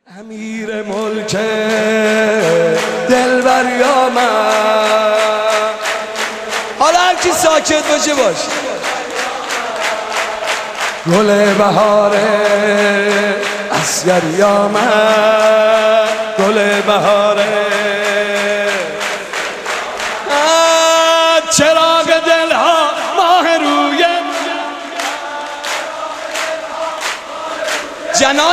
امیر ملک دلبر یا من. حالا هر کی ساکت باشه باش. گل بهار اصغر یا من، گل بهار چراغ دلها ماه روی جنان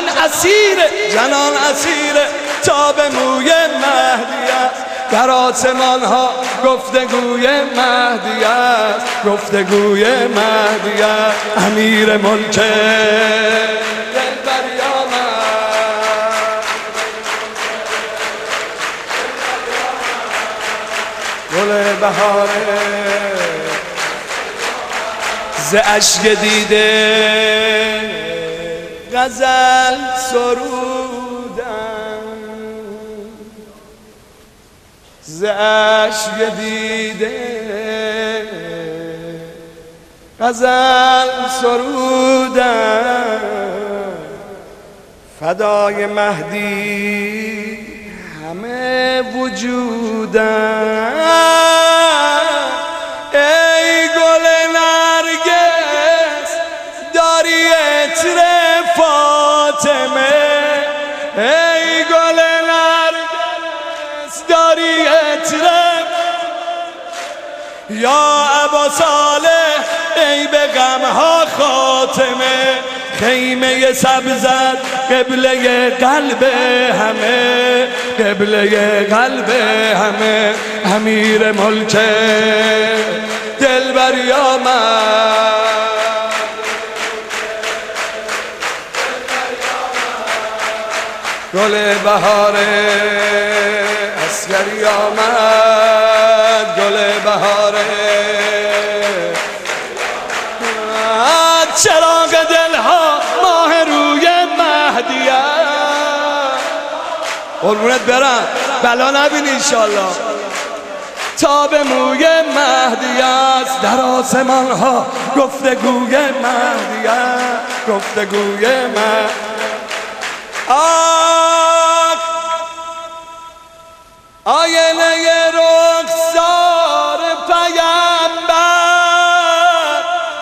اسیر تا به موی مهدی است. در آسمان ها گفتگوی مهدی است، گفتگوی مهدی است. امیر ملک دلبر یا من، گل بهار ز اشک دیده غزل سرودم، ز اشک دیده غزل سرودم. فدای مهدی همه وجودم. ای گل نرگس داری عطر فاطمه، ای گل نرگس داری عطر یا ابا صالح، ای به غمها خاتمه. خیمه سبزت قبله قلب همه، قبله قلب همه. امیر ملک دلبر یا من، گل بهار اصغر یا من، گل بهار چراغ دلها ماه روی مهدی است. قربونت برم بلا نبینی انشالله. تا به موی مهدی است. در آسمان ها گفتگوی مهدی است، گفتگوی مهدی. آینه رخسار پیامبر،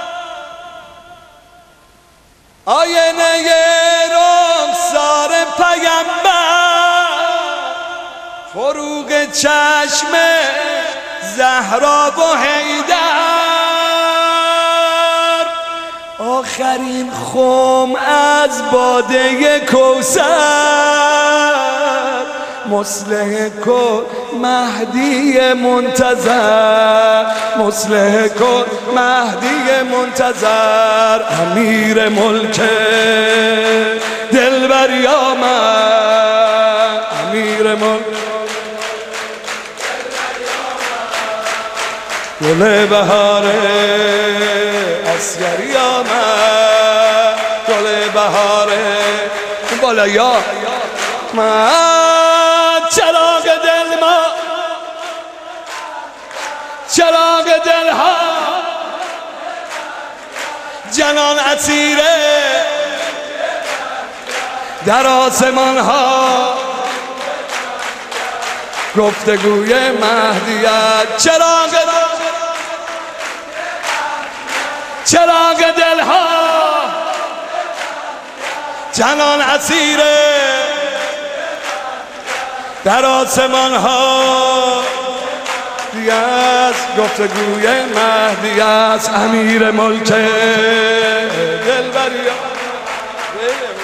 آینه رخسار پیامبر. فروغ چشم زهرا و حیدر، آخرین خم از باده کوثر. مصلح کن مهدی منتظر، مصلح کن مهدی منتظر. امیر ملک دلبر یا من، امیر ملک گل بهار اصغر یا من، گل بهار بالا یا من. چراغ دل ما، چراغ دلها جنان اسیره در آسمان ها گفتگوی مهدی است. چراغ دلها جنان اسیره در آسمان ها است، گفتگوی مهدی است. امیر ملک دلبر یا